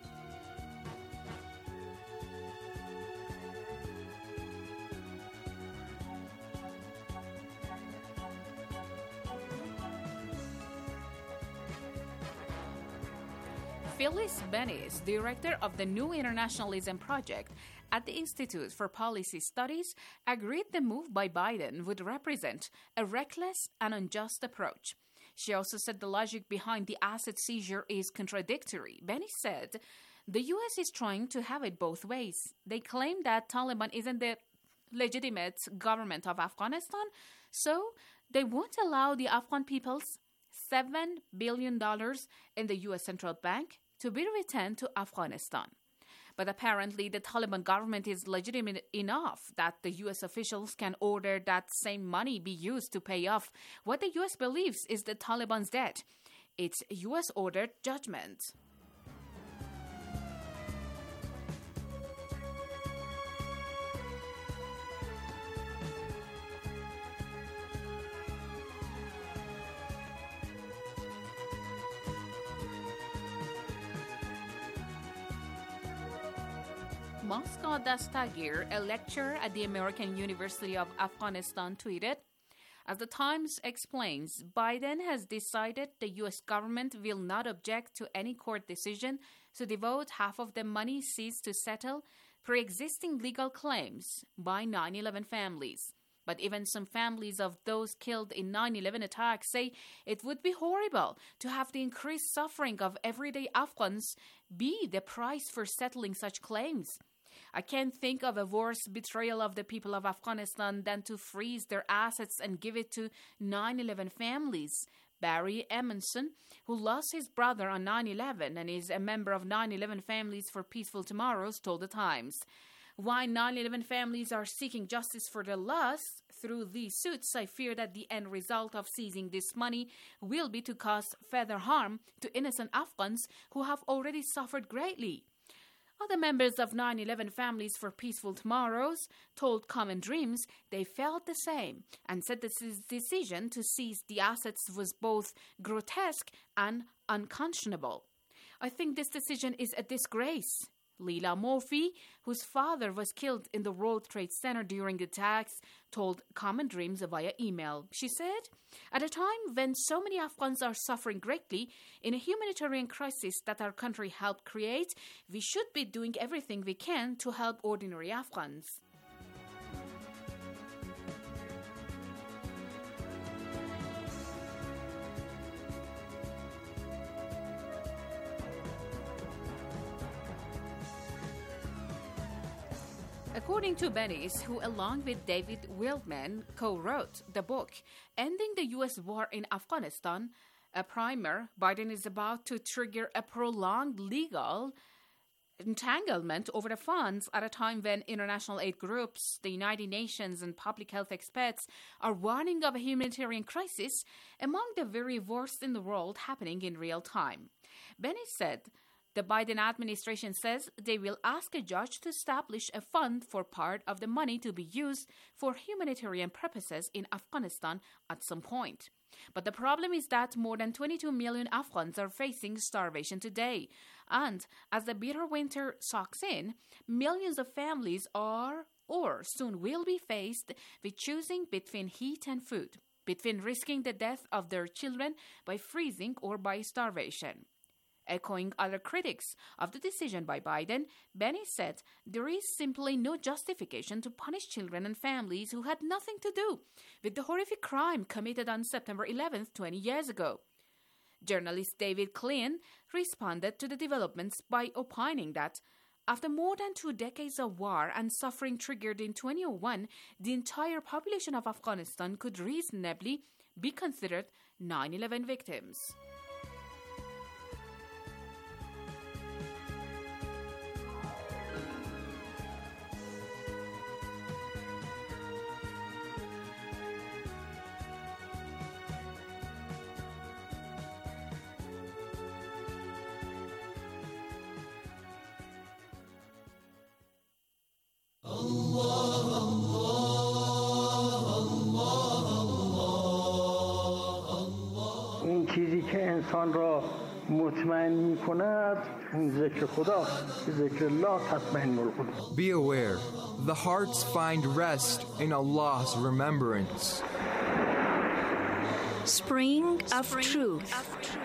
Phyllis Bennis, director of the New Internationalism Project at the Institute for Policy Studies, agreed the move by Biden would represent a reckless and unjust approach. She also said the logic behind the asset seizure is contradictory. Bennis said, the U S is trying to have it both ways. They claim that Taliban isn't the legitimate government of Afghanistan, so they won't allow the Afghan people's seven billion dollars in the U S Central Bank to be returned to Afghanistan. But apparently the Taliban government is legitimate enough that the U S officials can order that same money be used to pay off what the U S believes is the Taliban's debt. It's U S-ordered judgment. Moska Dastagir, a lecturer at the American University of Afghanistan, tweeted, as the Times explains, Biden has decided the U S government will not object to any court decision to devote half of the money seized to settle pre-existing legal claims by nine eleven families. But even some families of those killed in nine eleven attacks say it would be horrible to have the increased suffering of everyday Afghans be the price for settling such claims. I can't think of a worse betrayal of the people of Afghanistan than to freeze their assets and give it to nine eleven families. Barry Emerson, who lost his brother on nine eleven and is a member of nine eleven Families for Peaceful Tomorrows, told the Times. Why nine eleven families are seeking justice for their loss through these suits, I fear that the end result of seizing this money will be to cause further harm to innocent Afghans who have already suffered greatly. Other members of nine eleven Families for Peaceful Tomorrows told Common Dreams they felt the same and said this decision to seize the assets was both grotesque and unconscionable. I think this decision is a disgrace. Leila Morphy, whose father was killed in the World Trade Center during the attacks, told Common Dreams via email. She said, at a time when so many Afghans are suffering greatly in a humanitarian crisis that our country helped create, we should be doing everything we can to help ordinary Afghans. According to Bennis, who along with David Wildman co-wrote the book Ending the U S War in Afghanistan, a primer, Biden is about to trigger a prolonged legal entanglement over the funds at a time when international aid groups, the United Nations, and public health experts are warning of a humanitarian crisis among the very worst in the world happening in real time. Bennis said, the Biden administration says they will ask a judge to establish a fund for part of the money to be used for humanitarian purposes in Afghanistan at some point. But the problem is that more than twenty-two million Afghans are facing starvation today. And as the bitter winter soaks in, millions of families are or soon will be faced with choosing between heat and food, between risking the death of their children by freezing or by starvation. Echoing other critics of the decision by Biden, Benny said there is simply no justification to punish children and families who had nothing to do with the horrific crime committed on September eleventh, twenty years ago. Journalist David Klein responded to the developments by opining that after more than two decades of war and suffering triggered in twenty oh one, the entire population of Afghanistan could reasonably be considered nine eleven victims. اون چیزی که انسان را مطمئن می‌کند اون ذکر خداست. ذکر الله تطمئن القلوب. Be aware, the hearts find rest in Allah's remembrance. Spring of Truth.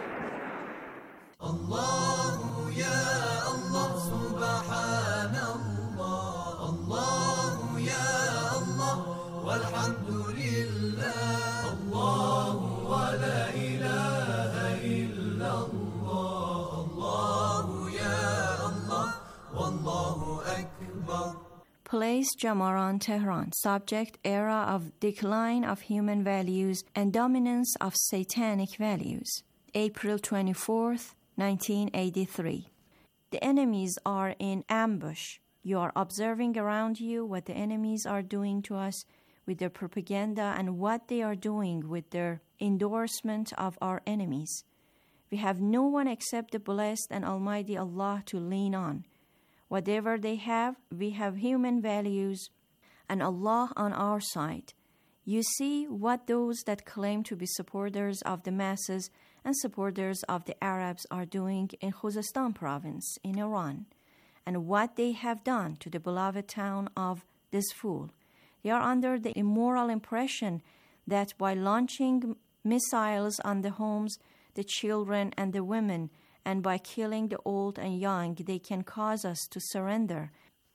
Allah ya Allah subhanallah. Allah ya Allah walhamdulillah. Allah wa la ilaha illallah. Allah ya Allah wallahu akbar. Place Jamaran, Tehran. Subject: Era of decline of human values and dominance of satanic values. April twenty-fourth, nineteen eighty-three. The enemies are in ambush. You are observing around you what the enemies are doing to us with their propaganda and what they are doing with their endorsement of our enemies. We have no one except the blessed and almighty Allah to lean on. Whatever they have, we have human values and Allah on our side. You see what those that claim to be supporters of the masses and supporters of the Arabs are doing in Khuzestan province in Iran. and what they have done to the beloved town of this fool. They are under the immoral impression that by launching missiles on the homes, the children, and the women, and by killing the old and young, they can cause us to surrender.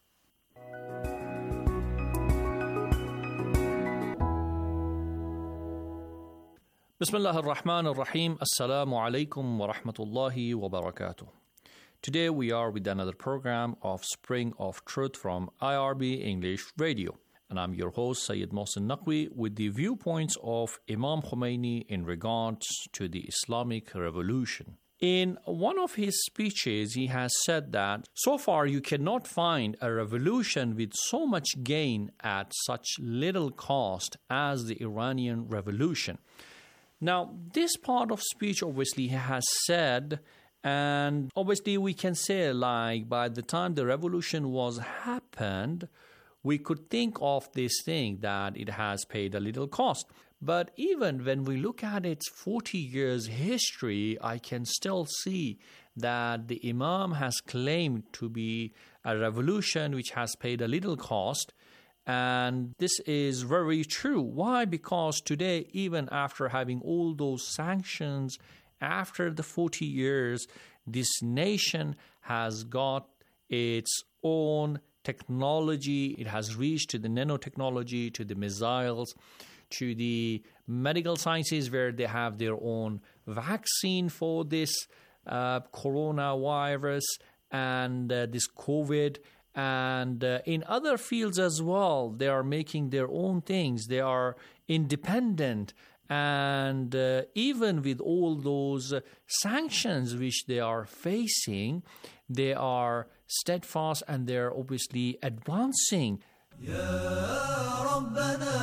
Bismillah ar-Rahman ar-Rahim. Assalamu alaikum wa rahmatullahi wa barakatuh. Today we are with another program of Spring of Truth from I R B English Radio. And I'm your host, Sayyid Mohsen Naqvi, with the viewpoints of Imam Khomeini in regards to the Islamic Revolution. In one of his speeches, he has said that so far you cannot find a revolution with so much gain at such little cost as the Iranian Revolution. Now, this part of speech, obviously, he has said, and obviously we can say, like, by the time the revolution was happened, we could think of this thing that it has paid a little cost. But even when we look at its forty years history, I can still see that the Imam has claimed to be a revolution which has paid a little cost. And this is very true. Why? Because today, even after having all those sanctions, after the forty years, this nation has got its own technology. It has reached to the nanotechnology, to the missiles, to the medical sciences, where they have their own vaccine for this uh, coronavirus and uh, this COVID. And uh, in other fields as well, they are making their own things. They are independent. And uh, even with all those uh, sanctions which they are facing, they are steadfast and they are obviously advancing. يا ربنا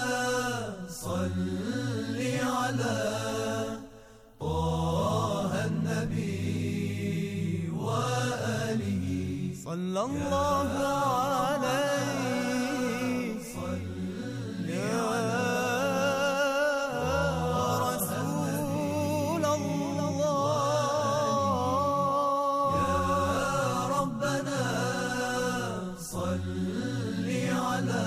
صل على طه النبي وآله صلى الله عليه صل على رسول الله يا ربنا صل على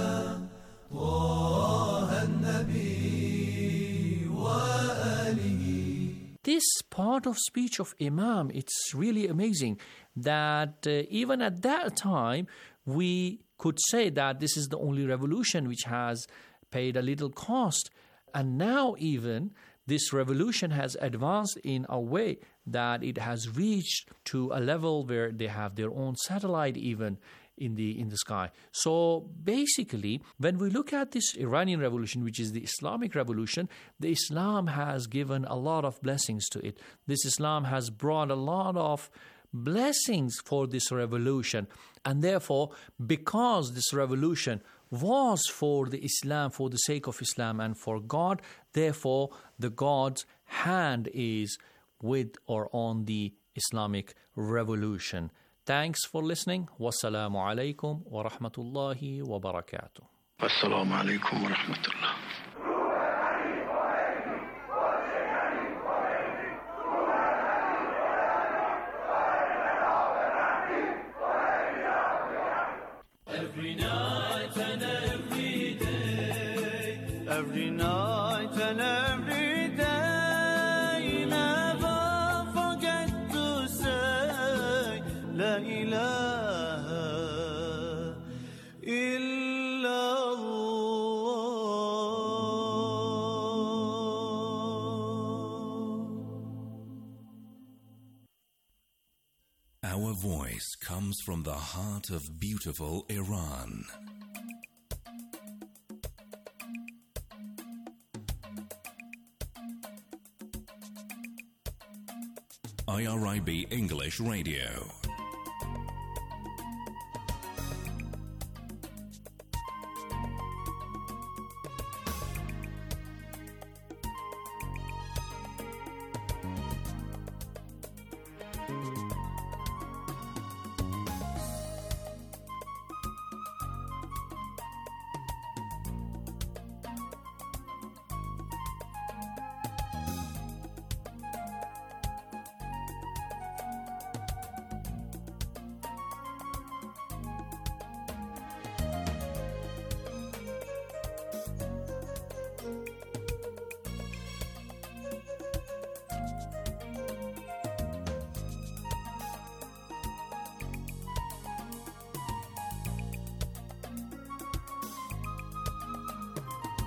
طه النبي وآله. This part of speech of Imam, it's really amazing that uh, even at that time, we could say that this is the only revolution which has paid a little cost. And now even this revolution has advanced in a way that it has reached to a level where they have their own satellite even in the in the sky. So basically, when we look at this Iranian revolution, which is the Islamic revolution, the Islam has given a lot of blessings to it. This Islam has brought a lot of blessings for this revolution. And therefore, because this revolution was for the Islam, for the sake of Islam and for God, therefore the God's hand is with or on the Islamic revolution. Thanks for listening. Wassalamu alaikum wa rahmatullahi wa barakatuh. Assalamu alaikum wa rahmatullah. Every night and every day, every night and every day, never forget to say La ilaha illallah. Our voice comes from the heart of beautiful Iran. I R I B English Radio.